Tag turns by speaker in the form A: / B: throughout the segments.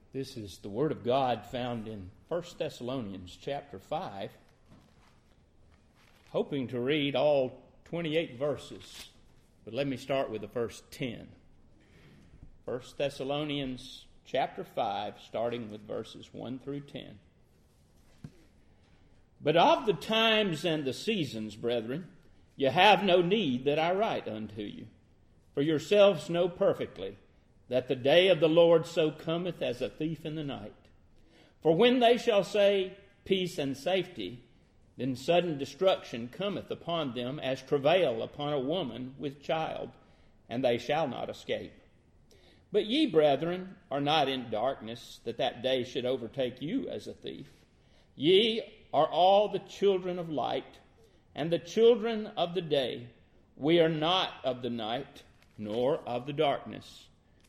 A: This is the Word of God found in 1 Thessalonians chapter 5. Hoping to read all 28 verses, but let me start with the first 10. 1 Thessalonians chapter 5, starting with verses 1 through 10. But of the times and the seasons, brethren, you have no need that I write unto you. For yourselves know perfectly that the day of the Lord so cometh as a thief in the night. For when they shall say, peace and safety, then sudden destruction cometh upon them as travail upon a woman with child, and they shall not escape. But ye, brethren, are not in darkness, that that day should overtake you as a thief. Ye are all the children of light, and the children of the day. We are not of the night, nor of the darkness.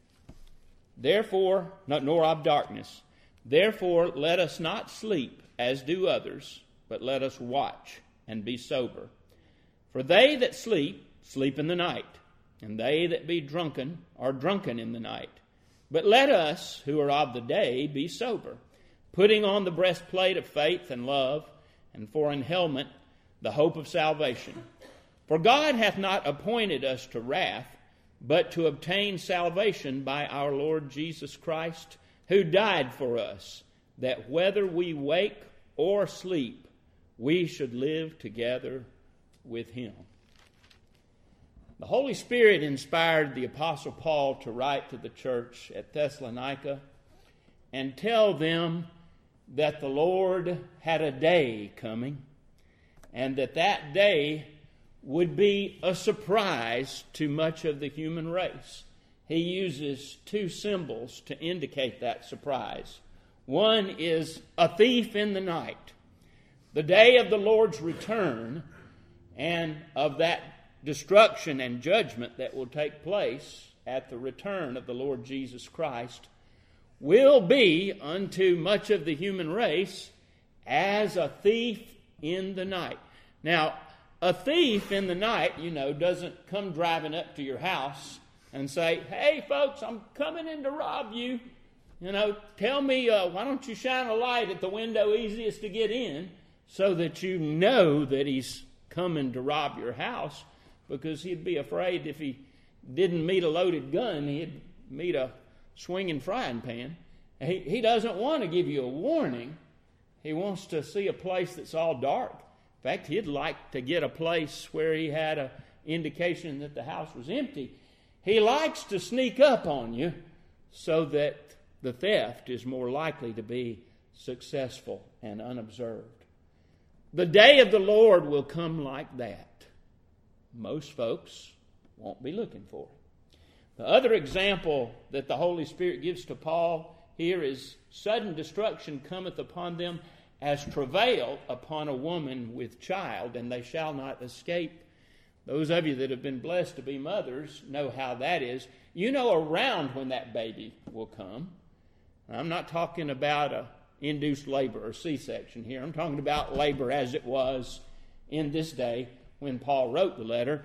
A: Therefore, nor of darkness. Therefore, let us not sleep as do others, but let us watch and be sober. For they that sleep, sleep in the night, and they that be drunken are drunken in the night. But let us, who are of the day, be sober, putting on the breastplate of faith and love, and for an helmet the hope of salvation. For God hath not appointed us to wrath, but to obtain salvation by our Lord Jesus Christ, who died for us, that whether we wake or sleep, we should live together with him. The Holy Spirit inspired the Apostle Paul to write to the church at Thessalonica and tell them that the Lord had a day coming, and that day would be a surprise to much of the human race. He uses two symbols to indicate that surprise. One is a thief in the night, the day of the Lord's return, and of that destruction and judgment that will take place at the return of the Lord Jesus Christ, will be unto much of the human race as a thief in the night. Now, a thief in the night, doesn't come driving up to your house and say, hey, folks, I'm coming in to rob you. Tell me, why don't you shine a light at the window easiest to get in so that you know that he's coming to rob your house, because he'd be afraid if he didn't meet a loaded gun, he'd meet a swinging frying pan. He doesn't want to give you a warning. He wants to see a place that's all dark. In fact, he'd like to get a place where he had an indication that the house was empty. He likes to sneak up on you so that the theft is more likely to be successful and unobserved. The day of the Lord will come like that. Most folks won't be looking for it. The other example that the Holy Spirit gives to Paul here is sudden destruction cometh upon them as travail upon a woman with child, and they shall not escape. Those of you that have been blessed to be mothers know how that is. You know around when that baby will come. I'm not talking about a induced labor or C-section here. I'm talking about labor as it was in this day when Paul wrote the letter.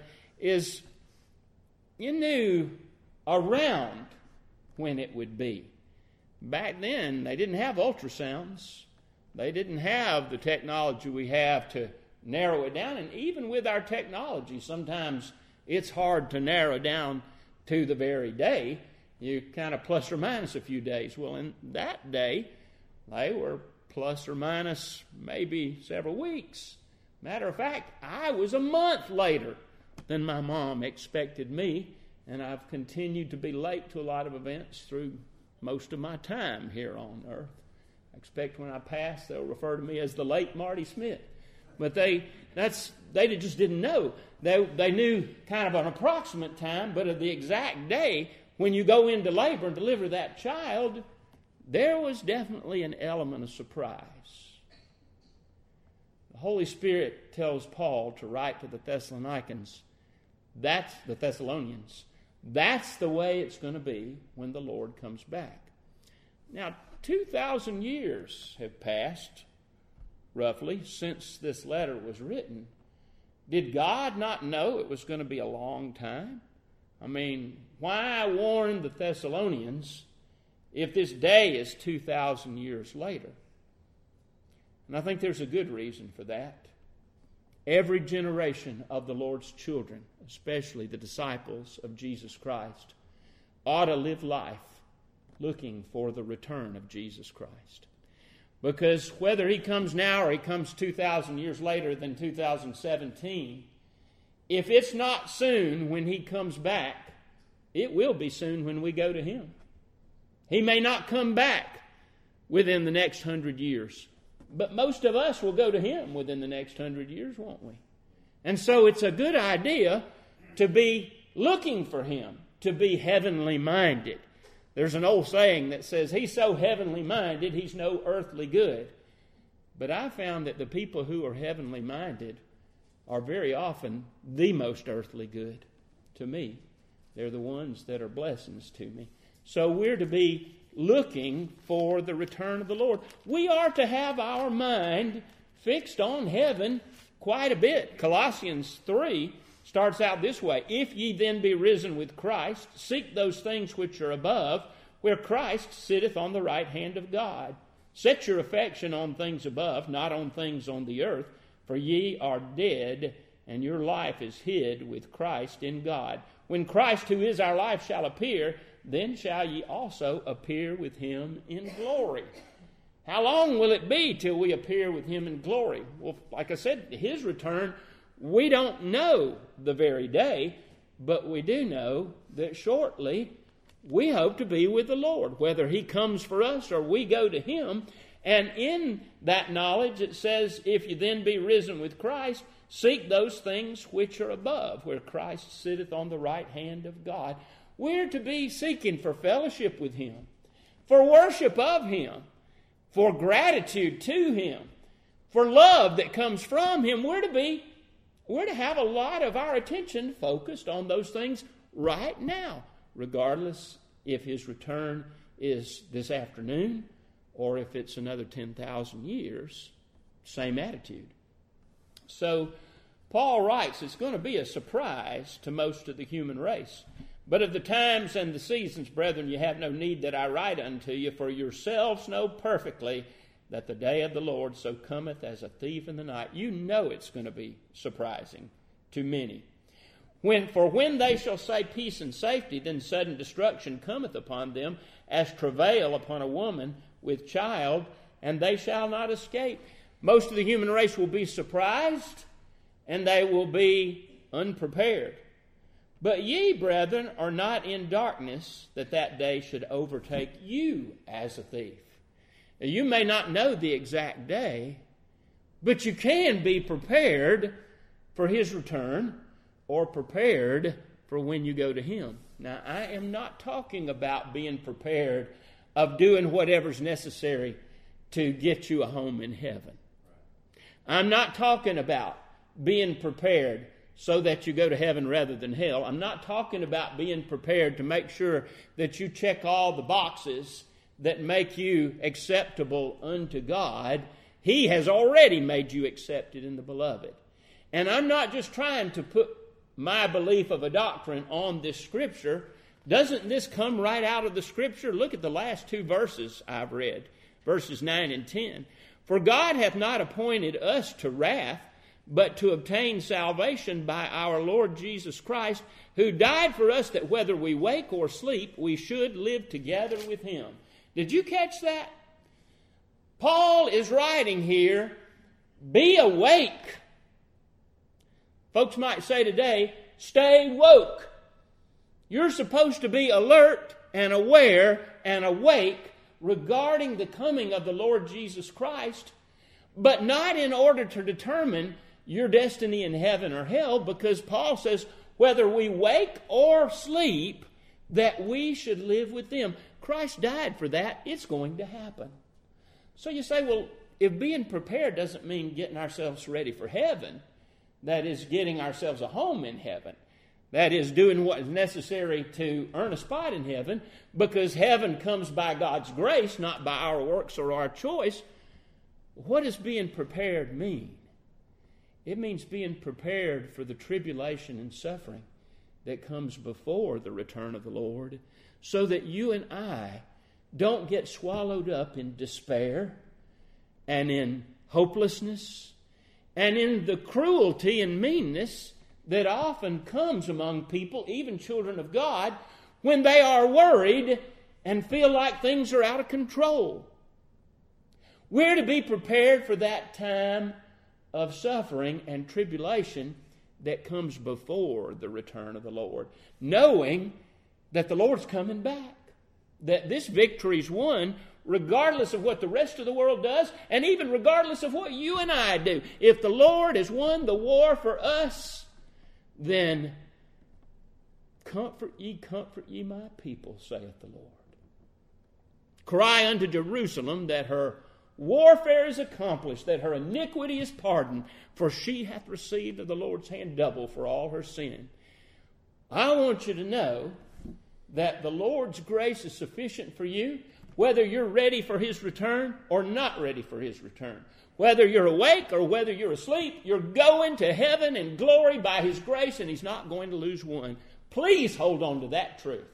A: You knew around when it would be. Back then, they didn't have ultrasounds. They didn't have the technology we have to narrow it down. And even with our technology, sometimes it's hard to narrow down to the very day. You kind of plus or minus a few days. Well, in that day, they were plus or minus maybe several weeks. Matter of fact, I was a month later than my mom expected me, and I've continued to be late to a lot of events through most of my time here on earth. I expect when I pass, they'll refer to me as the late Marty Smith. But they just didn't know. They knew kind of an approximate time, but of the exact day when you go into labor and deliver that child, there was definitely an element of surprise. The Holy Spirit tells Paul to write to the Thessalonians. That's the way it's going to be when the Lord comes back. Now, 2,000 years have passed, roughly, since this letter was written. Did God not know it was going to be a long time? I mean, why warn the Thessalonians if this day is 2,000 years later. And I think there's a good reason for that. Every generation of the Lord's children, especially the disciples of Jesus Christ, ought to live life looking for the return of Jesus Christ. Because whether he comes now or he comes 2,000 years later than 2017, if it's not soon when he comes back, it will be soon when we go to him. He may not come back within the next 100 years, but most of us will go to him within the next 100 years, won't we? And so it's a good idea to be looking for him, to be heavenly minded. There's an old saying that says, he's so heavenly minded, he's no earthly good. But I found that the people who are heavenly minded are very often the most earthly good to me. They're the ones that are blessings to me. So we're to be looking for the return of the Lord. We are to have our mind fixed on heaven quite a bit. Colossians 3 starts out this way: if ye then be risen with Christ, seek those things which are above, where Christ sitteth on the right hand of God. Set your affection on things above, not on things on the earth, for ye are dead, and your life is hid with Christ in God. When Christ, who is our life, shall appear, then shall ye also appear with him in glory. How long will it be till we appear with him in glory? Well, like I said, his return, we don't know the very day, but we do know that shortly we hope to be with the Lord, whether he comes for us or we go to him. And in that knowledge it says, if you then be risen with Christ, seek those things which are above, where Christ sitteth on the right hand of God. We're to be seeking for fellowship with him, for worship of him, for gratitude to him, for love that comes from him. We're to have a lot of our attention focused on those things right now, regardless if his return is this afternoon or if it's another 10,000 years. Same attitude. So Paul writes, it's going to be a surprise to most of the human race. But of the times and the seasons, brethren, you have no need that I write unto you, for yourselves know perfectly that the day of the Lord so cometh as a thief in the night. You know it's going to be surprising to many. For when they shall say peace and safety, then sudden destruction cometh upon them, as travail upon a woman with child, and they shall not escape. Most of the human race will be surprised, and they will be unprepared. But ye, brethren, are not in darkness, that that day should overtake you as a thief. Now, you may not know the exact day, but you can be prepared for his return, or prepared for when you go to him. Now, I am not talking about being prepared of doing whatever's necessary to get you a home in heaven. I'm not talking about being prepared so that you go to heaven rather than hell. I'm not talking about being prepared to make sure that you check all the boxes that make you acceptable unto God. He has already made you accepted in the beloved. And I'm not just trying to put my belief of a doctrine on this scripture. Doesn't this come right out of the scripture? Look at the last two verses I've read, verses 9 and 10. For God hath not appointed us to wrath, but to obtain salvation by our Lord Jesus Christ, who died for us, that whether we wake or sleep, we should live together with him. Did you catch that? Paul is writing here, be awake. Folks might say today, stay woke. You're supposed to be alert and aware and awake regarding the coming of the Lord Jesus Christ, but not in order to determine your destiny in heaven or hell, because Paul says, whether we wake or sleep, that we should live with them. Christ died for that. It's going to happen. So you say, well, if being prepared doesn't mean getting ourselves ready for heaven, that is getting ourselves a home in heaven, that is doing what is necessary to earn a spot in heaven, because heaven comes by God's grace, not by our works or our choice. What does being prepared mean? It means being prepared for the tribulation and suffering that comes before the return of the Lord, so that you and I Don't get swallowed up in despair and in hopelessness and in the cruelty and meanness that often comes among people, even children of God, when they are worried and feel like things are out of control. We're to be prepared for that time of suffering and tribulation that comes before the return of the Lord, knowing that the Lord's coming back, that this victory's won regardless of what the rest of the world does, and even regardless of what you and I do. If the Lord has won the war for us, then comfort ye my people, saith the Lord. Cry unto Jerusalem that her warfare is accomplished, that her iniquity is pardoned, for she hath received of the Lord's hand double for all her sin. I want you to know that the Lord's grace is sufficient for you, whether you're ready for His return or not ready for His return. Whether you're awake or whether you're asleep, you're going to heaven in glory by His grace, and He's not going to lose one. Please hold on to that truth.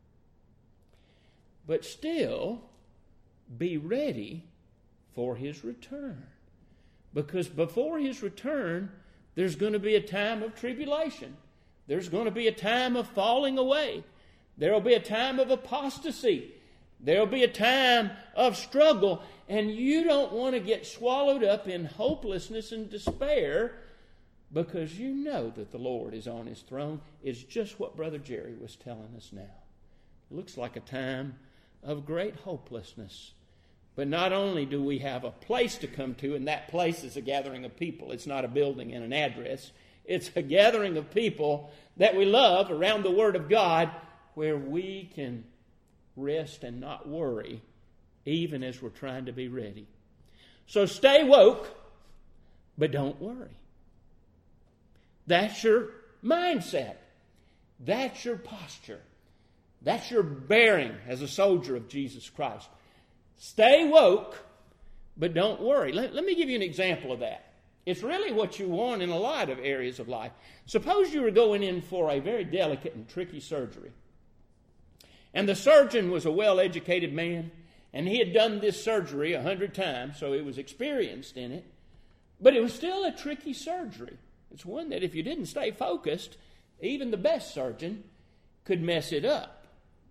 A: But still, be ready for His return. Because before His return, there's going to be a time of tribulation. There's going to be a time of falling away. There will be a time of apostasy. There will be a time of struggle. And you don't want to get swallowed up in hopelessness and despair, because you know that the Lord is on His throne. It's just what Brother Jerry was telling us now. It looks like a time of great hopelessness. But not only do we have a place to come to, and that place is a gathering of people. It's not a building and an address. It's a gathering of people that we love around the Word of God, where we can rest and not worry, even as we're trying to be ready. So stay woke, but don't worry. That's your mindset. That's your posture. That's your bearing as a soldier of Jesus Christ. Stay woke, but don't worry. Let me give you an example of that. It's really what you want in a lot of areas of life. Suppose you were going in for a very delicate and tricky surgery. And the surgeon was a well-educated man, and he had done this surgery 100 times, so he was experienced in it. But it was still a tricky surgery. It's one that if you didn't stay focused, even the best surgeon could mess it up.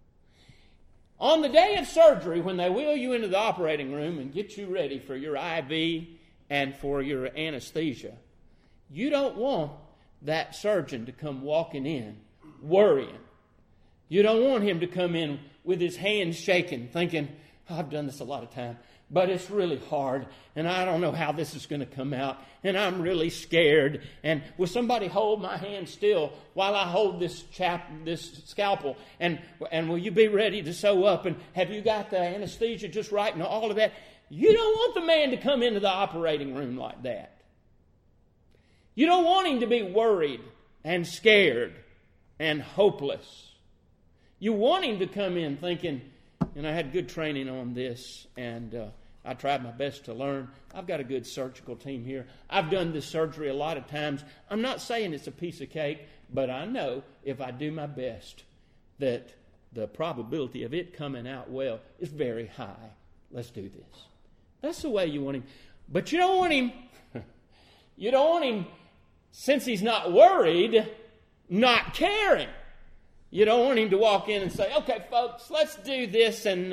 A: On the day of surgery, when they wheel you into the operating room and get you ready for your IV and for your anesthesia, you don't want that surgeon to come walking in worrying. You don't want him to come in with his hands shaking, thinking, I've done this a lot of time, but it's really hard, and I don't know how this is going to come out, and I'm really scared, and will somebody hold my hand still while I hold this scalpel, and will you be ready to sew up, and have you got the anesthesia just right, and all of that? You don't want the man to come into the operating room like that. You don't want him to be worried and scared and hopeless. You want him to come in thinking, I had good training on this, and I tried my best to learn. I've got a good surgical team here. I've done this surgery a lot of times. I'm not saying it's a piece of cake, but I know if I do my best that the probability of it coming out well is very high. Let's do this. That's the way you want him. But you don't want him, since he's not worried, not caring. You don't want him to walk in and say, okay, folks, let's do this, had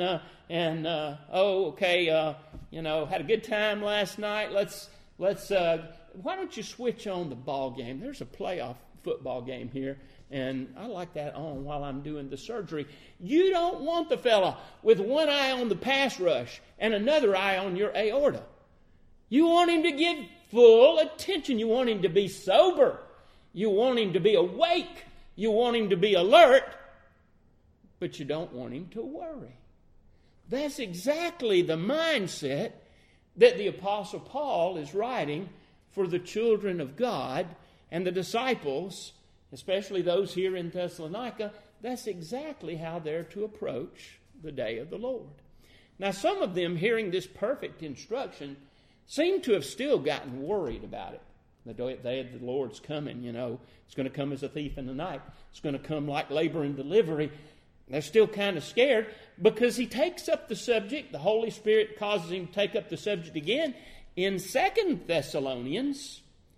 A: a good time last night. Why don't you switch on the ball game? There's a playoff football game here, and I like that on while I'm doing the surgery. You don't want the fella with one eye on the pass rush and another eye on your aorta. You want him to give full attention. You want him to be sober. You want him to be awake. You want him to be alert, but you don't want him to worry. That's exactly the mindset that the Apostle Paul is writing for the children of God and the disciples, especially those here in Thessalonica. That's exactly how they're to approach the day of the Lord. Now, some of them, hearing this perfect instruction, seem to have still gotten worried about it. The day of the Lord's coming, it's going to come as a thief in the night. It's going to come like labor and delivery. They're still kind of scared because he takes up the subject. The Holy Spirit causes him to take up the subject again in 2 Thessalonians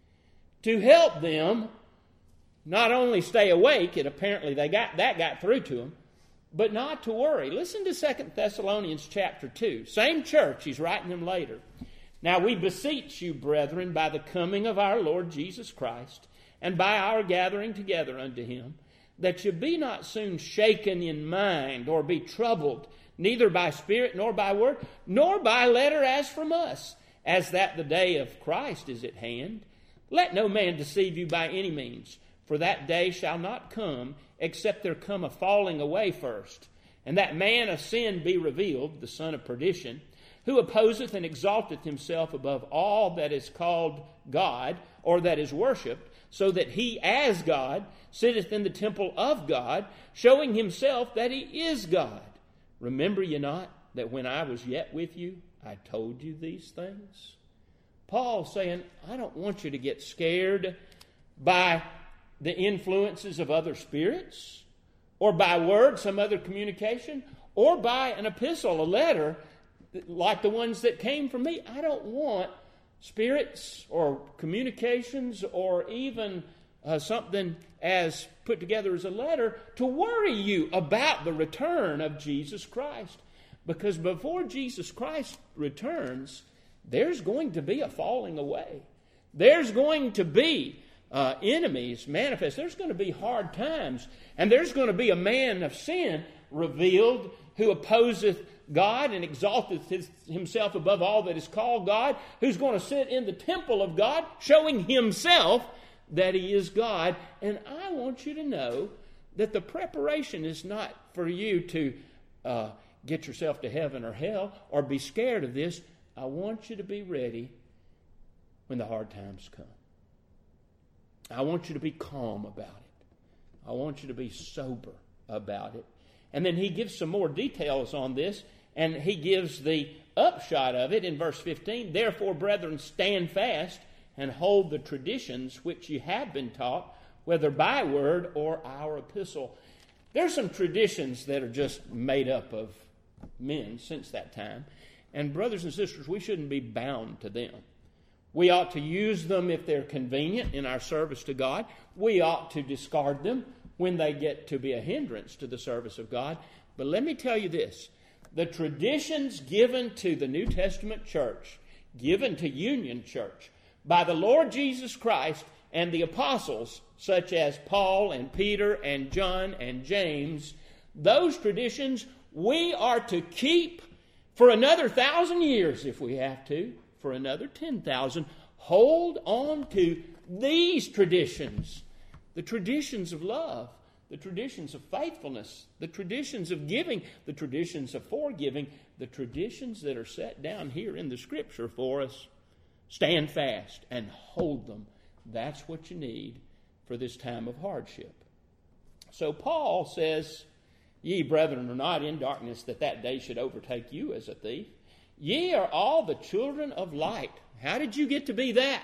A: to help them not only stay awake, and apparently that got through to them, but not to worry. Listen to 2 Thessalonians chapter 2. Same church, he's writing them later. Now we beseech you, brethren, by the coming of our Lord Jesus Christ, and by our gathering together unto him, that you be not soon shaken in mind, or be troubled, neither by spirit, nor by word, nor by letter as from us, as that the day of Christ is at hand. Let no man deceive you by any means, for that day shall not come, except there come a falling away first, and that man of sin be revealed, the son of perdition, who opposeth and exalteth himself above all that is called God, or that is worshipped, so that he as God sitteth in the temple of God, showing himself that he is God. Remember ye not that when I was yet with you, I told you these things? Paul's saying, I don't want you to get scared by the influences of other spirits, or by word, some other communication, or by an epistle, a letter, like the ones that came from me. I don't want spirits or communications or even something as put together as a letter to worry you about the return of Jesus Christ. Because before Jesus Christ returns, there's going to be a falling away. There's going to be enemies manifest. There's going to be hard times. And there's going to be a man of sin revealed who opposeth God and exalteth himself above all that is called God, who's going to sit in the temple of God, showing himself that he is God. And I want you to know that the preparation is not for you to get yourself to heaven or hell or be scared of this. I want you to be ready when the hard times come. I want you to be calm about it. I want you to be sober about it. And then he gives some more details on this, and he gives the upshot of it in verse 15. Therefore, brethren, stand fast and hold the traditions which you have been taught, whether by word or our epistle. There's some traditions that are just made up of men since that time. And brothers and sisters, we shouldn't be bound to them. We ought to use them if they're convenient in our service to God. We ought to discard them when they get to be a hindrance to the service of God. But let me tell you this. The traditions given to the New Testament church, given to Union Church, by the Lord Jesus Christ and the apostles, such as Paul and Peter and John and James, those traditions we are to keep for another 1,000 years if we have to, for another 10,000. Hold on to these traditions, the traditions of love, the traditions of faithfulness, the traditions of giving, the traditions of forgiving, the traditions that are set down here in the Scripture for us. Stand fast and hold them. That's what you need for this time of hardship. So Paul says, ye brethren are not in darkness, that that day should overtake you as a thief. Ye are all the children of light. How did you get to be that?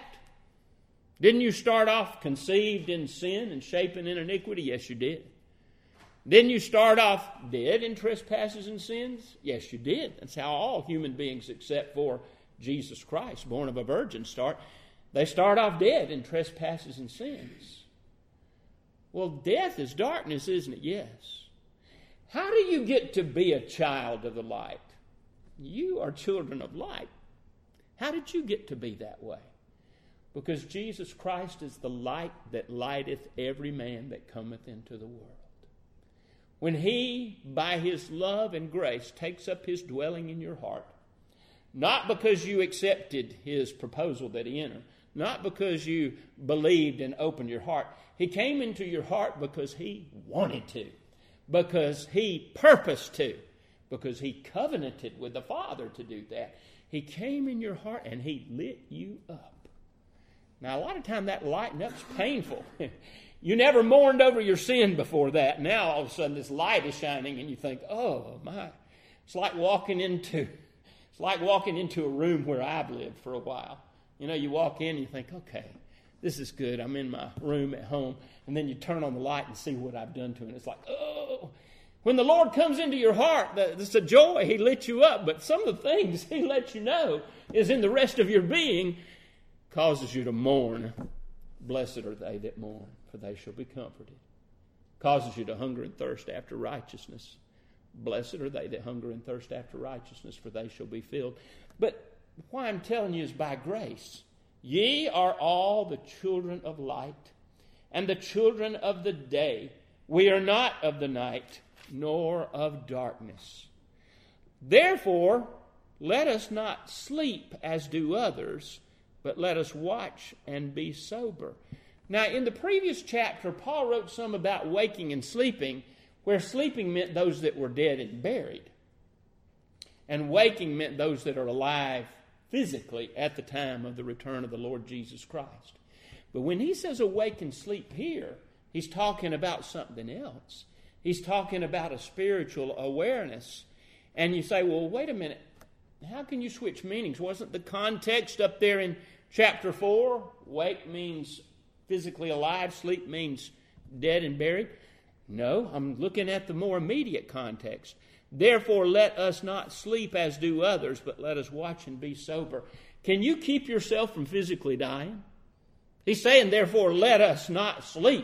A: Didn't you start off conceived in sin and shapen in iniquity? Yes, you did. Didn't you start off dead in trespasses and sins? Yes, you did. That's how all human beings, except for Jesus Christ, born of a virgin, start. They start off dead in trespasses and sins. Well, death is darkness, isn't it? Yes. How do you get to be a child of the light? You are children of light. How did you get to be that way? Because Jesus Christ is the light that lighteth every man that cometh into the world. When he, by his love and grace, takes up his dwelling in your heart, not because you accepted his proposal that he entered, not because you believed and opened your heart. He came into your heart because he wanted to, because he purposed to, because he covenanted with the Father to do that. He came in your heart and he lit you up. Now, a lot of time that lighting up's painful. You never mourned over your sin before that. Now, all of a sudden, this light is shining and you think, oh, my. It's like walking into a room where I've lived for a while. You know, you walk in and you think, okay, this is good. I'm in my room at home. And then you turn on the light and see what I've done to it. And it's like, oh, When the Lord comes into your heart, it's a joy. He lit you up. But some of the things He lets you know is in the rest of your being causes you to mourn. Blessed are they that mourn, for they shall be comforted. Causes you to hunger and thirst after righteousness. Blessed are they that hunger and thirst after righteousness, for they shall be filled. But why I'm telling you is by grace. Ye are all the children of light and the children of the day. We are not of the night, nor of darkness. Therefore, let us not sleep as do others, but let us watch and be sober. Now, in the previous chapter, Paul wrote some about waking and sleeping, where sleeping meant those that were dead and buried, and waking meant those that are alive physically at the time of the return of the Lord Jesus Christ. But when he says awake and sleep here, he's talking about something else. He's talking about a spiritual awareness. And you say, well, wait a minute. How can you switch meanings? Wasn't the context up there in chapter 4? Wake means physically alive. Sleep means dead and buried. No, I'm looking at the more immediate context. Therefore, let us not sleep as do others, but let us watch and be sober. Can you keep yourself from physically dying? He's saying, therefore, let us not sleep.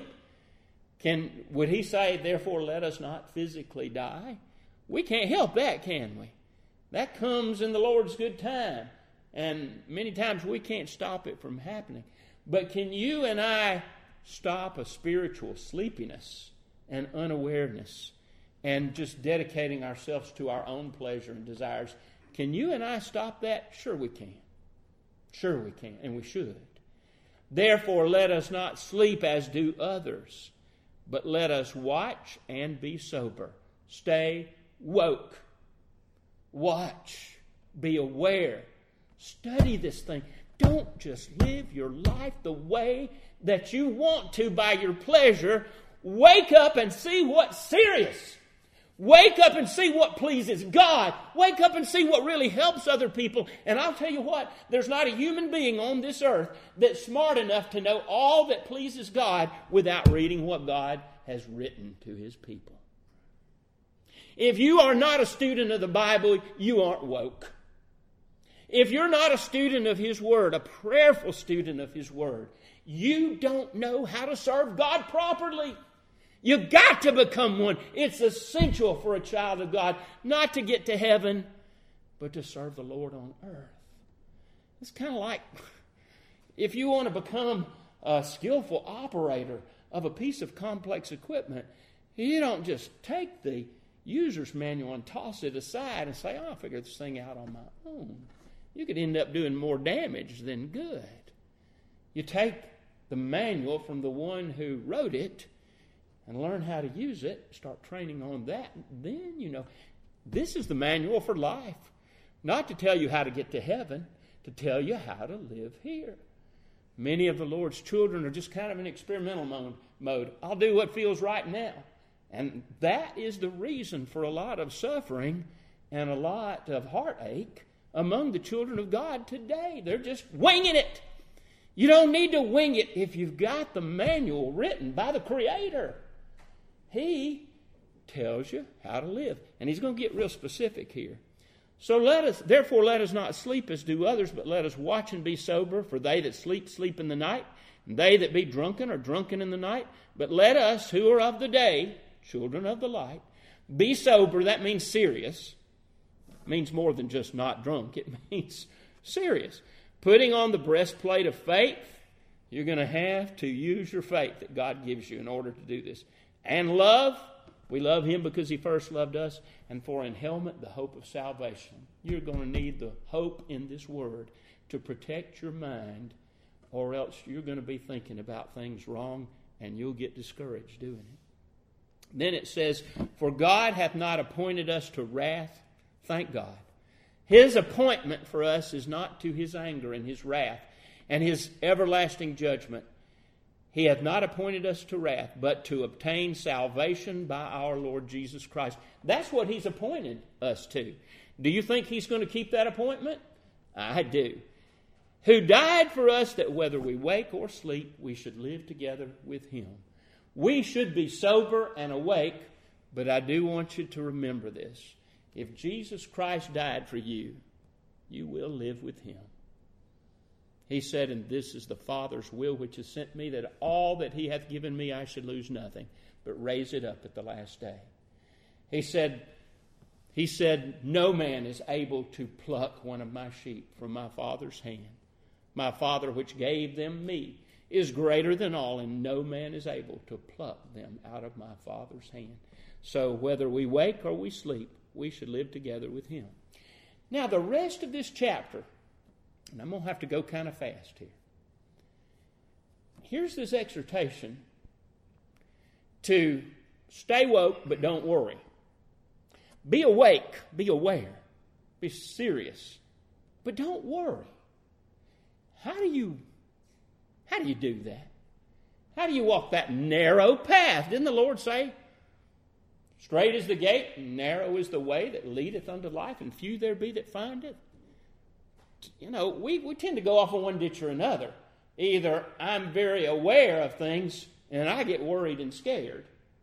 A: Would he say, therefore, let us not physically die? We can't help that, can we? That comes in the Lord's good time. And many times we can't stop it from happening. But can you and I stop a spiritual sleepiness and unawareness and just dedicating ourselves to our own pleasure and desires? Can you and I stop that? Sure we can. Sure we can, and we should. Therefore, let us not sleep as do others, but let us watch and be sober. Stay woke. Watch. Be aware. Study this thing. Don't just live your life the way that you want to by your pleasure. Wake up and see what's serious. Wake up and see what pleases God. Wake up and see what really helps other people. And I'll tell you what, there's not a human being on this earth that's smart enough to know all that pleases God without reading what God has written to His people. If you are not a student of the Bible, you aren't woke. If you're not a student of His Word, a prayerful student of His Word, you don't know how to serve God properly. You've got to become one. It's essential for a child of God not to get to heaven, but to serve the Lord on earth. It's kind of like if you want to become a skillful operator of a piece of complex equipment, you don't just take the user's manual and toss it aside and say, I'll figure this thing out on my own. You could end up doing more damage than good. You take the manual from the one who wrote it and learn how to use it, start training on that, then you know, this is the manual for life. Not to tell you how to get to heaven, to tell you how to live here. Many of the Lord's children are just kind of in experimental mode. I'll do what feels right now. And that is the reason for a lot of suffering and a lot of heartache among the children of God today. They're just winging it. You don't need to wing it if you've got the manual written by the Creator. He tells you how to live. And He's going to get real specific here. So therefore let us not sleep as do others, but let us watch and be sober. For they that sleep, sleep in the night. And they that be drunken are drunken in the night. But let us who are of the day, children of the light, be sober. That means serious. It means more than just not drunk. It means serious. Putting on the breastplate of faith. You're going to have to use your faith that God gives you in order to do this. And love, we love Him because He first loved us. And for an helmet, the hope of salvation. You're going to need the hope in this Word to protect your mind, or else you're going to be thinking about things wrong and you'll get discouraged doing it. Then it says, for God hath not appointed us to wrath. Thank God. His appointment for us is not to His anger and His wrath and His everlasting judgment. He hath not appointed us to wrath, but to obtain salvation by our Lord Jesus Christ. That's what He's appointed us to. Do you think He's going to keep that appointment? I do. Who died for us that whether we wake or sleep, we should live together with Him. We should be sober and awake But I do want you to remember this. If Jesus Christ died for you, you will live with him. He said, and this is the Father's will which has sent me, that all that he hath given me I should lose nothing, but raise it up at the last day. He said, no man is able to pluck one of my sheep from my Father's hand. My Father which gave them me is greater than all, and no man is able to pluck them out of my Father's hand. So whether we wake or we sleep, we should live together with him. Now the rest of this chapter, and I'm going to have to go kind of fast here. Here's this exhortation to stay woke, but don't worry. Be awake, be aware, be serious, but don't worry. How do you do that? How do you walk that narrow path? Didn't the Lord say, straight is the gate, and narrow is the way that leadeth unto life, and few there be that find it? You know, we tend to go off in one ditch or another. Either I'm very aware of things and I get worried and scared,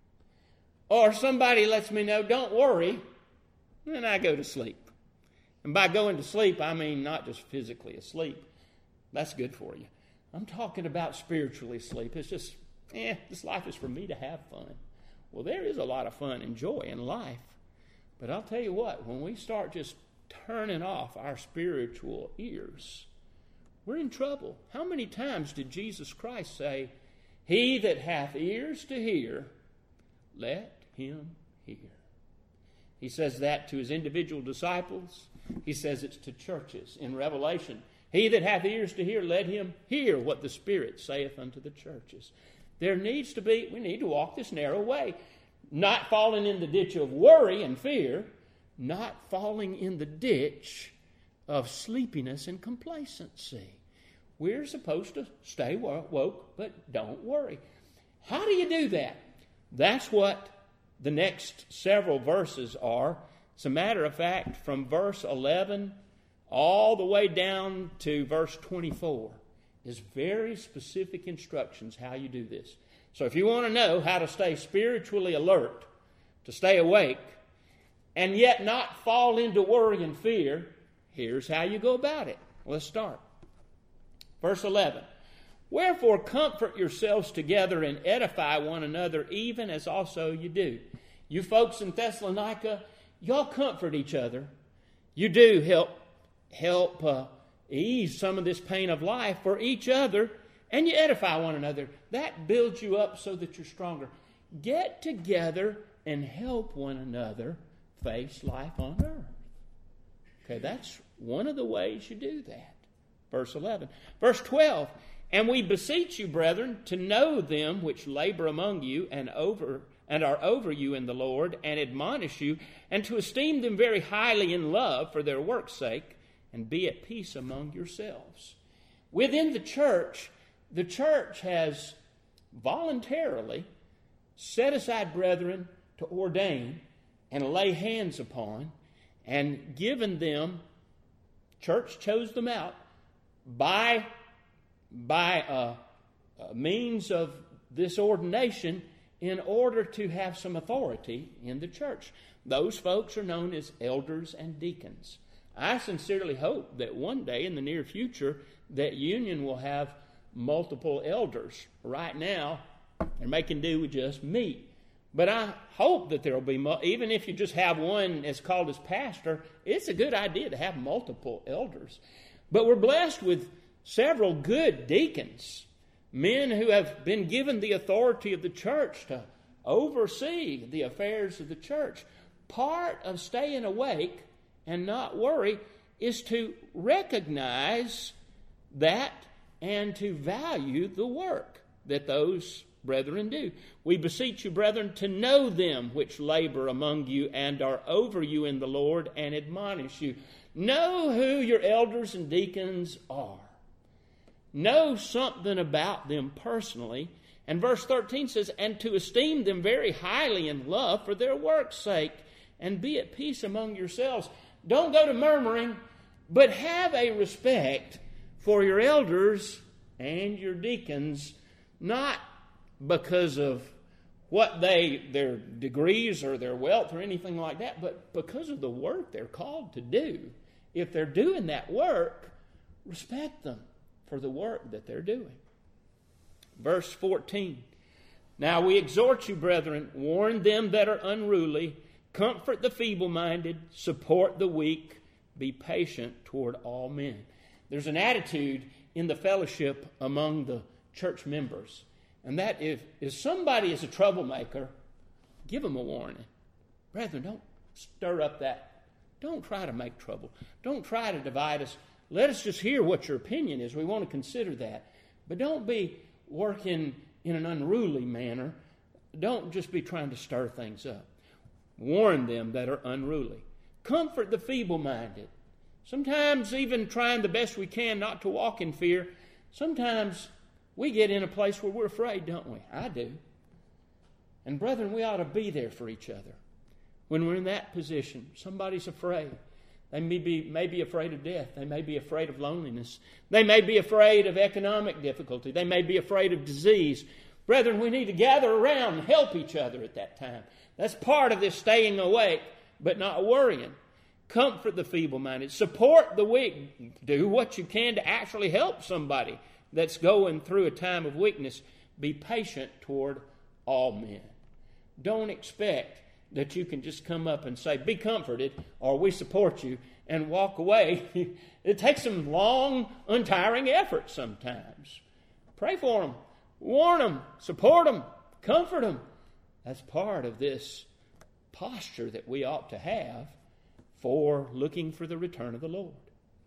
A: or somebody lets me know, don't worry, and I go to sleep. And by going to sleep, I mean not just physically asleep. That's good for you. I'm talking about spiritually asleep. It's just, this life is for me to have fun. Well, there is a lot of fun and joy in life. But I'll tell you what, when we start just turning off our spiritual ears, we're in trouble. How many times did Jesus Christ say, he that hath ears to hear, let him hear? He says that to his individual disciples. He says it's to churches in Revelation. He that hath ears to hear, let him hear what the Spirit saith unto the churches. We need to walk this narrow way. Not falling in the ditch of worry and fear, not falling in the ditch of sleepiness and complacency. We're supposed to stay woke, but don't worry. How do you do that? That's what the next several verses are. As a matter of fact, from verse 11 all the way down to verse 24 is very specific instructions how you do this. So if you want to know how to stay spiritually alert, to stay awake, and yet not fall into worry and fear, here's how you go about it. Let's start. Verse 11. Wherefore comfort yourselves together and edify one another, even as also you do. You folks in Thessalonica, y'all comfort each other. You do help ease some of this pain of life for each other, and you edify one another. That builds you up so that you're stronger. Get together and help one another face life on earth. Okay, that's one of the ways you do that. Verse 11. Verse 12. And we beseech you, brethren, to know them which labor among you and are over you in the Lord, and admonish you, and to esteem them very highly in love for their work's sake, and be at peace among yourselves. Within the church has voluntarily set aside brethren to ordain and lay hands upon, and given them, church chose them out by means of this ordination in order to have some authority in the church. Those folks are known as elders and deacons. I sincerely hope that one day in the near future that Union will have multiple elders. Right now, they're making do with just me. But I hope that there will be, even if you just have one that's called as pastor, it's a good idea to have multiple elders. But we're blessed with several good deacons, men who have been given the authority of the church to oversee the affairs of the church. Part of staying awake and not worry is to recognize that and to value the work that those brethren do. We beseech you, brethren, to know them which labor among you and are over you in the Lord, and admonish you. Know who your elders and deacons are. Know something about them personally. And verse 13 says, and to esteem them very highly in love for their work's sake, and be at peace among yourselves. Don't go to murmuring, but have a respect for your elders and your deacons, not because of what their degrees or their wealth or anything like that, but because of the work they're called to do. If they're doing that work, respect them for the work that they're doing. Verse 14. Now we exhort you, brethren, warn them that are unruly, comfort the feeble-minded, support the weak, be patient toward all men. There's an attitude in the fellowship among the church members, and that if somebody is a troublemaker, give them a warning. Brethren, don't stir up that. Don't try to make trouble. Don't try to divide us. Let us just hear what your opinion is. We want to consider that. But don't be working in an unruly manner. Don't just be trying to stir things up. Warn them that are unruly. Comfort the feeble-minded. Sometimes even trying the best we can not to walk in fear. Sometimes we get in a place where we're afraid, don't we? I do. And brethren, we ought to be there for each other. When we're in that position, somebody's afraid. They may be afraid of death. They may be afraid of loneliness. They may be afraid of economic difficulty. They may be afraid of disease. Brethren, we need to gather around and help each other at that time. That's part of this staying awake, but not worrying. Comfort the feeble-minded. Support the weak. Do what you can to actually help somebody that's going through a time of weakness. Be patient toward all men. Don't expect that you can just come up and say, be comforted, or we support you, and walk away. It takes some long, untiring effort sometimes. Pray for them. Warn them. Support them. Comfort them. That's part of this posture that we ought to have for looking for the return of the Lord.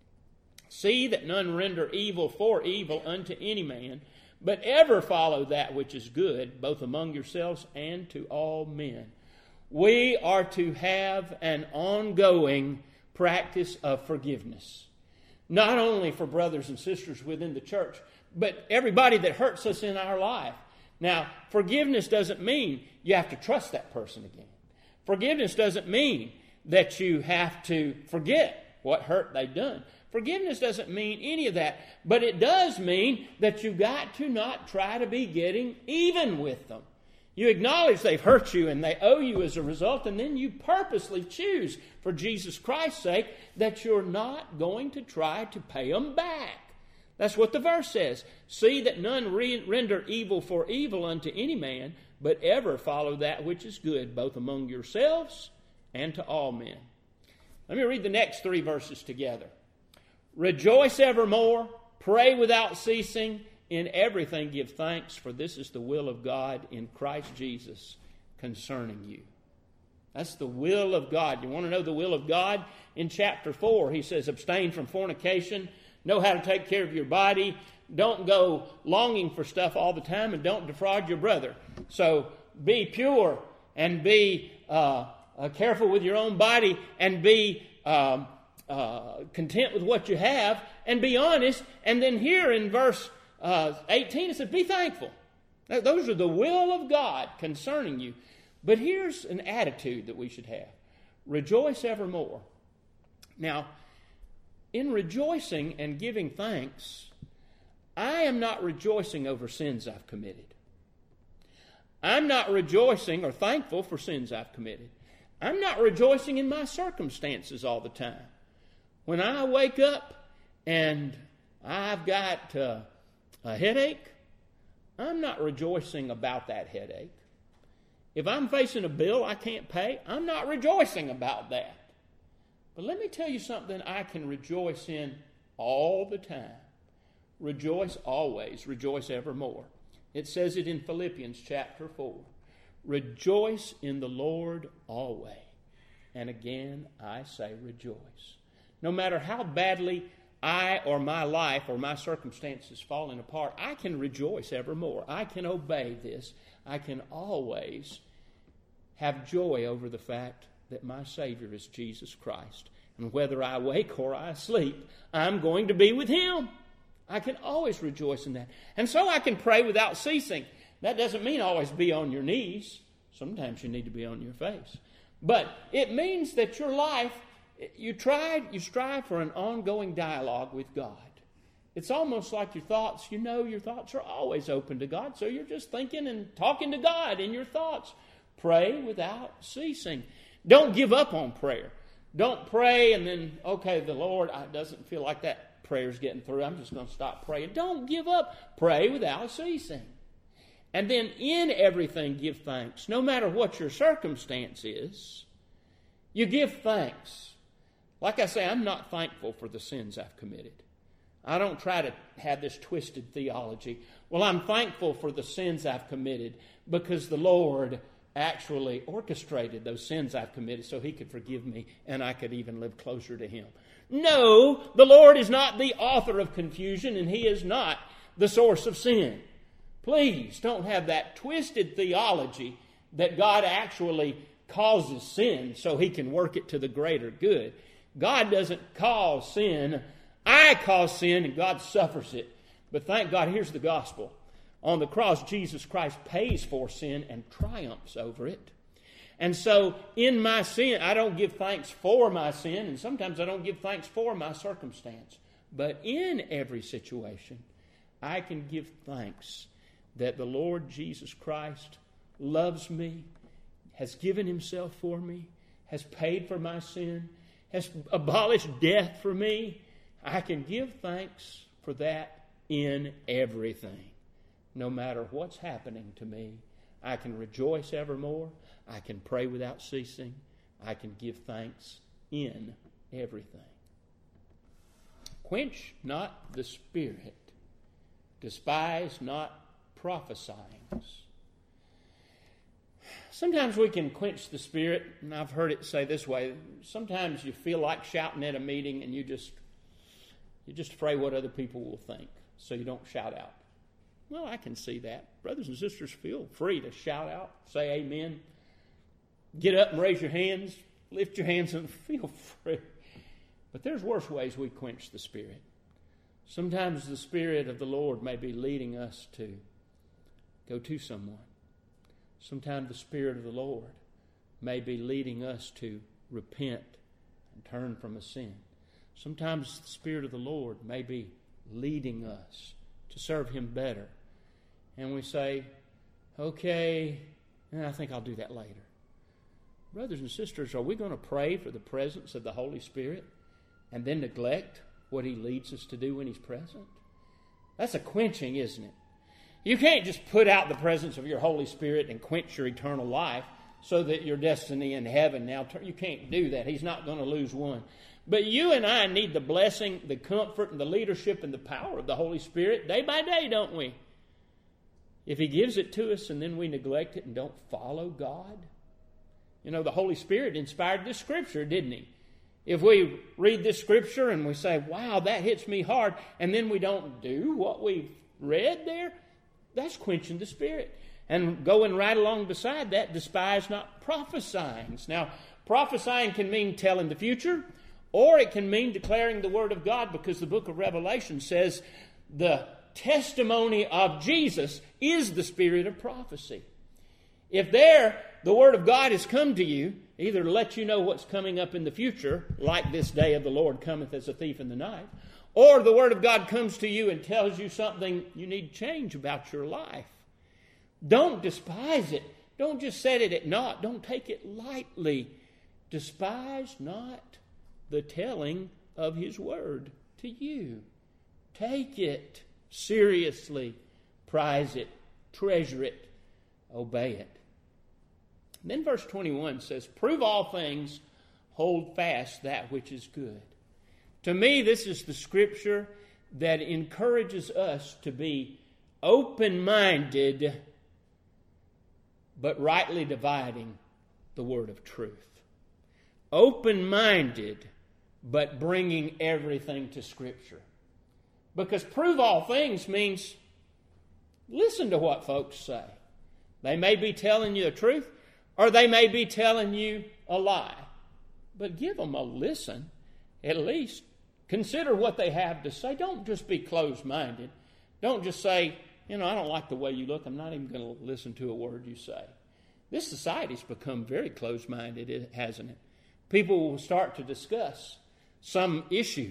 A: See that none render evil for evil unto any man, but ever follow that which is good, both among yourselves and to all men. We are to have an ongoing practice of forgiveness. Not only for brothers and sisters within the church, but everybody that hurts us in our life. Now, forgiveness doesn't mean you have to trust that person again. Forgiveness doesn't mean that you have to forget what hurt they've done. Forgiveness doesn't mean any of that, but it does mean that you've got to not try to be getting even with them. You acknowledge they've hurt you and they owe you as a result, and then you purposely choose, for Jesus Christ's sake, that you're not going to try to pay them back. That's what the verse says. See that none render evil for evil unto any man, but ever follow that which is good, both among yourselves and to all men. Let me read the next 3 verses together. Rejoice evermore, pray without ceasing, in everything give thanks, for this is the will of God in Christ Jesus concerning you. That's the will of God. You want to know the will of God? In chapter 4, he says, abstain from fornication, know how to take care of your body, don't go longing for stuff all the time, and don't defraud your brother. So be pure and be careful with your own body, and be content with what you have, and be honest. And then here in verse 18 it says, be thankful. Now, those are the will of God concerning you. But here's an attitude that we should have. Rejoice evermore. Now, in rejoicing and giving thanks, I am not rejoicing over sins I've committed. I'm not rejoicing or thankful for sins I've committed. I'm not rejoicing in my circumstances all the time. When I wake up and I've got a headache, I'm not rejoicing about that headache. If I'm facing a bill I can't pay, I'm not rejoicing about that. But let me tell you something I can rejoice in all the time. Rejoice always, rejoice evermore. It says it in Philippians chapter 4. Rejoice in the Lord always. And again, I say rejoice. No matter how badly I or my life or my circumstances falling apart, I can rejoice evermore. I can obey this. I can always have joy over the fact that my Savior is Jesus Christ. And whether I wake or I sleep, I'm going to be with Him. I can always rejoice in that. And so I can pray without ceasing. That doesn't mean always be on your knees. Sometimes you need to be on your face. But it means that your life, you strive for an ongoing dialogue with God. It's almost like your thoughts, your thoughts are always open to God, so you're just thinking and talking to God in your thoughts. Pray without ceasing. Don't give up on prayer. Don't pray and then, okay, the Lord, it doesn't feel like that prayer's getting through. I'm just going to stop praying. Don't give up. Pray without ceasing. And then in everything give thanks. No matter what your circumstance is, you give thanks. Like I say, I'm not thankful for the sins I've committed. I don't try to have this twisted theology. Well, I'm thankful for the sins I've committed because the Lord actually orchestrated those sins I've committed so He could forgive me and I could even live closer to Him. No, the Lord is not the author of confusion and He is not the source of sin. Please don't have that twisted theology that God actually causes sin so He can work it to the greater good. God doesn't cause sin. I cause sin and God suffers it. But thank God, here's the gospel. On the cross, Jesus Christ pays for sin and triumphs over it. And so in my sin, I don't give thanks for my sin, and sometimes I don't give thanks for my circumstance. But in every situation, I can give thanks that the Lord Jesus Christ loves me, has given Himself for me, has paid for my sin, has abolished death for me. I can give thanks for that in everything. No matter what's happening to me, I can rejoice evermore. I can pray without ceasing. I can give thanks in everything. Quench not the Spirit. Despise not prophesying. Sometimes we can quench the Spirit, and I've heard it say this way. Sometimes you feel like shouting at a meeting and you're just afraid what other people will think, so you don't shout out. Well, I can see that. Brothers and sisters, feel free to shout out, say amen. Get up and raise your hands, lift your hands and feel free. But there's worse ways we quench the Spirit. Sometimes the Spirit of the Lord may be leading us to go to someone. Sometimes the Spirit of the Lord may be leading us to repent and turn from a sin. Sometimes the Spirit of the Lord may be leading us to serve Him better. And we say, okay, I think I'll do that later. Brothers and sisters, are we going to pray for the presence of the Holy Spirit and then neglect what He leads us to do when He's present? That's a quenching, isn't it? You can't just put out the presence of your Holy Spirit and quench your eternal life so that your destiny in heaven now, you can't do that. He's not going to lose one. But you and I need the blessing, the comfort, and the leadership and the power of the Holy Spirit day by day, don't we? If He gives it to us and then we neglect it and don't follow God. The Holy Spirit inspired this Scripture, didn't He? If we read this Scripture and we say, wow, that hits me hard, and then we don't do what we've read there, that's quenching the Spirit. And going right along beside that, despise not prophesying. Now, prophesying can mean telling the future, or it can mean declaring the Word of God, because the book of Revelation says the testimony of Jesus is the spirit of prophecy. If the Word of God has come to you, either to let you know what's coming up in the future, like this day of the Lord cometh as a thief in the night, or the Word of God comes to you and tells you something you need to change about your life, don't despise it. Don't just set it at naught. Don't take it lightly. Despise not the telling of His Word to you. Take it seriously. Prize it. Treasure it. Obey it. And then verse 21 says, prove all things, hold fast that which is good. To me, this is the Scripture that encourages us to be open-minded, but rightly dividing the word of truth. Open-minded, but bringing everything to Scripture. Because prove all things means listen to what folks say. They may be telling you the truth, or they may be telling you a lie. But give them a listen, at least. Consider what they have to say. Don't just be closed-minded. Don't just say, I don't like the way you look. I'm not even going to listen to a word you say. This society's become very closed-minded, hasn't it? People will start to discuss some issue.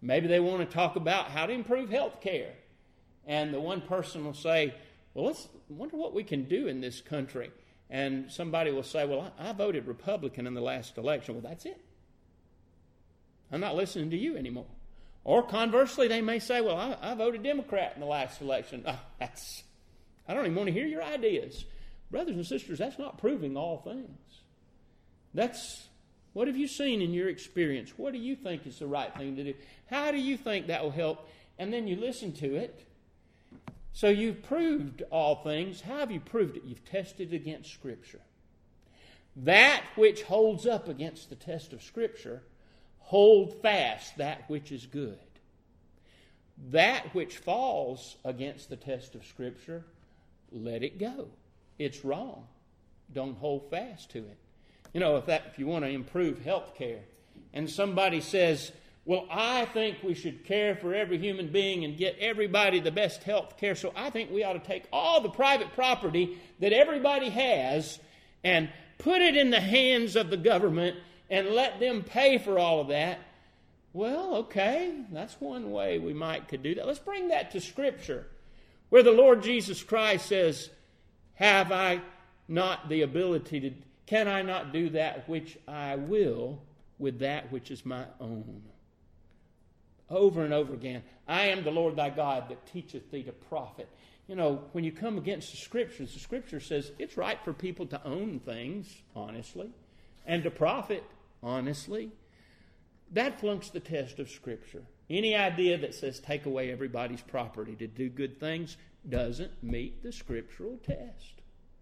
A: Maybe they want to talk about how to improve health care. And the one person will say, well, let's wonder what we can do in this country. And somebody will say, well, I voted Republican in the last election. Well, that's it. I'm not listening to you anymore. Or conversely, they may say, well, I voted Democrat in the last election. I don't even want to hear your ideas. Brothers and sisters, that's not proving all things. What have you seen in your experience? What do you think is the right thing to do? How do you think that will help? And then you listen to it. So you've proved all things. How have you proved it? You've tested against Scripture. That which holds up against the test of Scripture, hold fast that which is good. That which falls against the test of Scripture, let it go. It's wrong. Don't hold fast to it. If you want to improve health care, and somebody says, well, I think we should care for every human being and get everybody the best health care, so I think we ought to take all the private property that everybody has and put it in the hands of the government and let them pay for all of that. Well, okay, that's one way we could do that. Let's bring that to Scripture, where the Lord Jesus Christ says, have I not the ability can I not do that which I will with that which is my own? Over and over again, I am the Lord thy God that teacheth thee to profit. When you come against the Scripture says it's right for people to own things honestly and to profit honestly. That flunks the test of Scripture. Any idea that says take away everybody's property to do good things doesn't meet the scriptural test.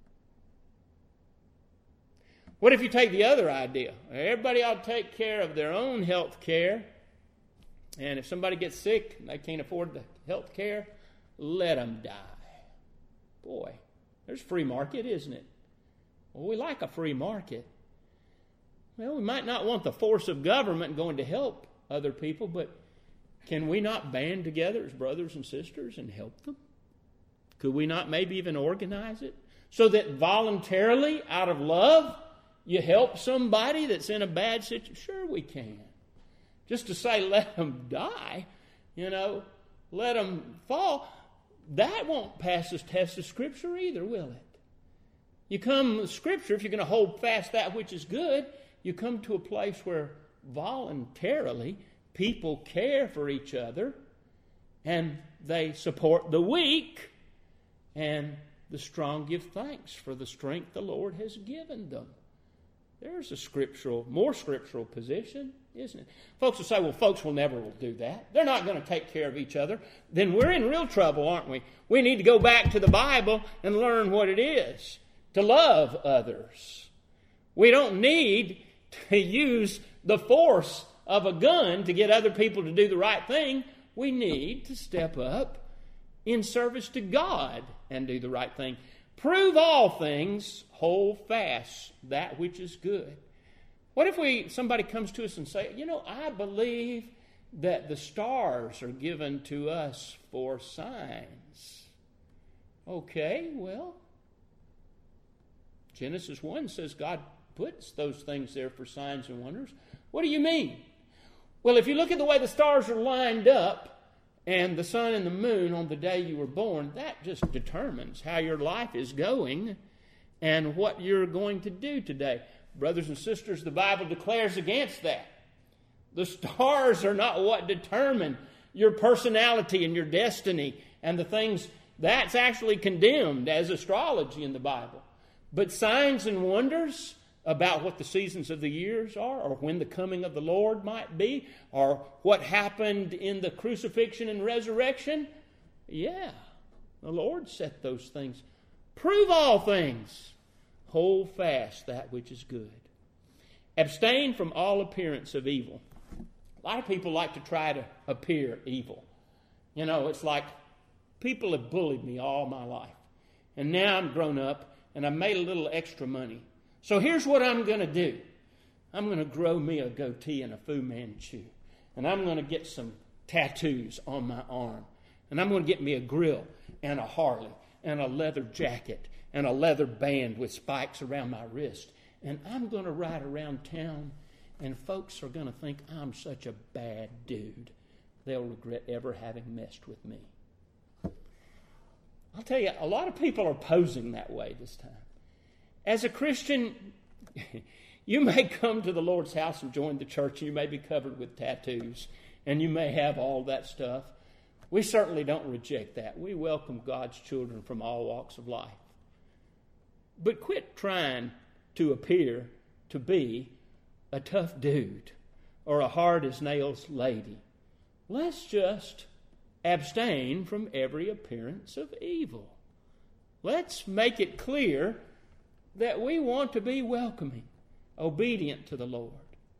A: What if you take the other idea? Everybody ought to take care of their own health care. And if somebody gets sick and they can't afford the health care, let them die. Boy, there's free market, isn't it? Well, we like a free market. Well, we might not want the force of government going to help other people, but can we not band together as brothers and sisters and help them? Could we not maybe even organize it so that voluntarily, out of love, you help somebody that's in a bad situation? Sure we can. Just to say let them die, let them fall, that won't pass this test of Scripture either, will it? You come to Scripture, if you're going to hold fast that which is good, you come to a place where voluntarily people care for each other and they support the weak, and the strong give thanks for the strength the Lord has given them. There's a more scriptural position, isn't it? Folks will say, well, folks will never do that. They're not going to take care of each other. Then we're in real trouble, aren't we? We need to go back to the Bible and learn what it is to love others. We don't need to use the force of a gun to get other people to do the right thing. We need to step up in service to God and do the right thing. Prove all things, hold fast that which is good. What if somebody comes to us and say, I believe that the stars are given to us for signs. Okay, well, Genesis 1 says God puts those things there for signs and wonders. What do you mean? Well, if you look at the way the stars are lined up, and the sun and the moon on the day you were born, that just determines how your life is going and what you're going to do today. Brothers and sisters, the Bible declares against that. The stars are not what determine your personality and your destiny and the things. That's actually condemned as astrology in the Bible. But signs and wonders about what the seasons of the years are, or when the coming of the Lord might be, or what happened in the crucifixion and resurrection, yeah, the Lord set those things. Prove all things. Hold fast that which is good. Abstain from all appearance of evil. A lot of people like to try to appear evil. It's like people have bullied me all my life. And now I'm grown up and I've made a little extra money. So here's what I'm going to do. I'm going to grow me a goatee and a Fu Manchu. And I'm going to get some tattoos on my arm. And I'm going to get me a grill and a Harley and a leather jacket and a leather band with spikes around my wrist. And I'm going to ride around town, and folks are going to think I'm such a bad dude they'll regret ever having messed with me. I'll tell you, a lot of people are posing that way this time. As a Christian, you may come to the Lord's house and join the church, and you may be covered with tattoos, and you may have all that stuff. We certainly don't reject that. We welcome God's children from all walks of life. But quit trying to appear to be a tough dude or a hard-as-nails lady. Let's just abstain from every appearance of evil. Let's make it clear that we want to be welcoming, obedient to the Lord,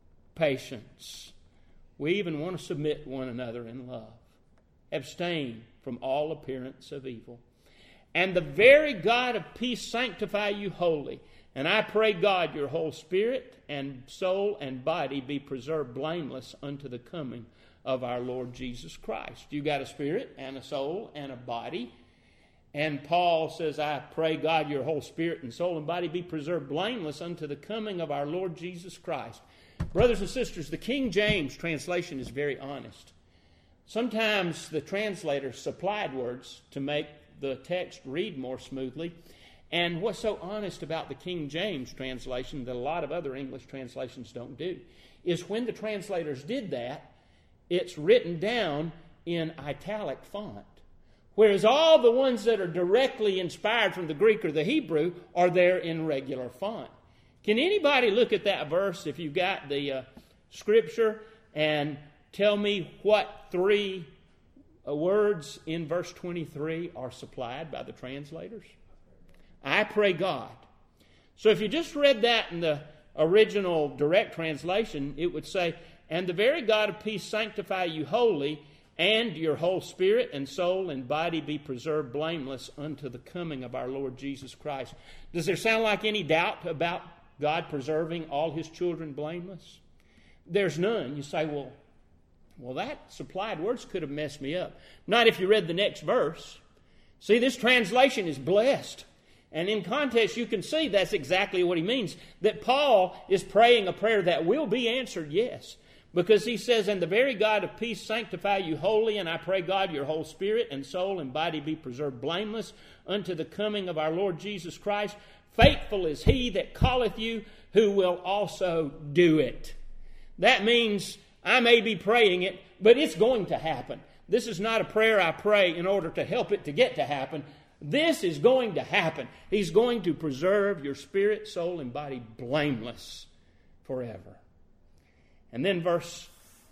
A: patience. We even want to submit one another in love. Abstain from all appearance of evil. And the very God of peace sanctify you wholly. And I pray, God, your whole spirit and soul and body be preserved blameless unto the coming of our Lord Jesus Christ. You got a spirit and a soul and a body. And Paul says, I pray, God, your whole spirit and soul and body be preserved blameless unto the coming of our Lord Jesus Christ. Brothers and sisters, the King James translation is very honest. Sometimes the translators supplied words to make the text read more smoothly. And what's so honest about the King James translation that a lot of other English translations don't do is when the translators did that, it's written down in italic font. Whereas all the ones that are directly inspired from the Greek or the Hebrew are there in regular font. Can anybody look at that verse if you've got the scripture and tell me what three words in verse 23 are supplied by the translators? I pray, God. So if you just read that in the original direct translation, it would say, and the very God of peace sanctify you wholly, and your whole spirit and soul and body be preserved blameless unto the coming of our Lord Jesus Christ. Does there sound like any doubt about God preserving all his children blameless? There's none. You say, well, that supplied words could have messed me up. Not if you read the next verse. See, this translation is blessed. And in context, you can see that's exactly what he means. That Paul is praying a prayer that will be answered, yes. Because he says, and the very God of peace sanctify you wholly, and I pray, God, your whole spirit and soul and body be preserved blameless unto the coming of our Lord Jesus Christ. Faithful is he that calleth you, who will also do it. That means I may be praying it, but it's going to happen. This is not a prayer I pray in order to help it to get to happen. This is going to happen. He's going to preserve your spirit, soul, and body blameless forever. And then verse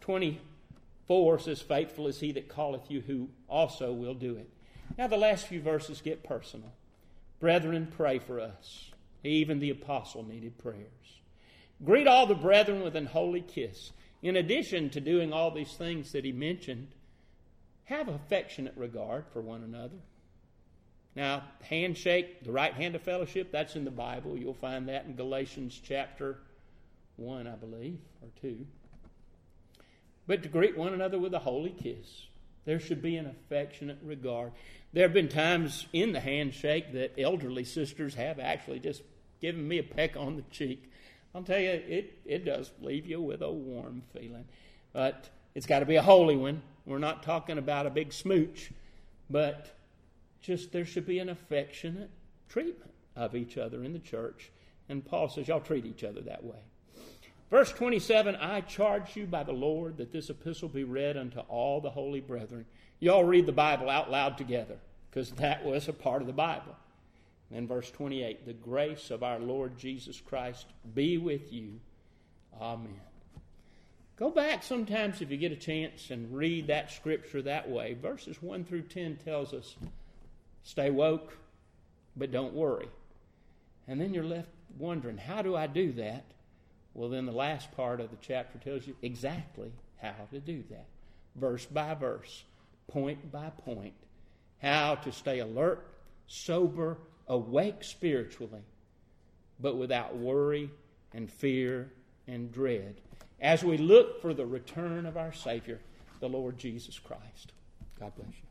A: 24 says, faithful is he that calleth you, who also will do it. Now the last few verses get personal. Brethren, pray for us. Even the apostle needed prayers. Greet all the brethren with an holy kiss. In addition to doing all these things that he mentioned, have affectionate regard for one another. Now, handshake, the right hand of fellowship, that's in the Bible. You'll find that in Galatians chapter 1, I believe, or 2. But to greet one another with a holy kiss. There should be an affectionate regard. There have been times in the handshake that elderly sisters have actually just given me a peck on the cheek. I'll tell you, it does leave you with a warm feeling. But it's got to be a holy one. We're not talking about a big smooch. But just there should be an affectionate treatment of each other in the church. And Paul says, y'all treat each other that way. Verse 27, I charge you by the Lord that this epistle be read unto all the holy brethren. Y'all read the Bible out loud together, because that was a part of the Bible. And verse 28, the grace of our Lord Jesus Christ be with you. Amen. Go back sometimes if you get a chance and read that scripture that way. Verses 1 through 10 tells us, stay woke, but don't worry. And then you're left wondering, how do I do that? Well, then the last part of the chapter tells you exactly how to do that. Verse by verse, point by point. How to stay alert, sober, awake spiritually, but without worry and fear and dread, as we look for the return of our Savior, the Lord Jesus Christ. God bless you.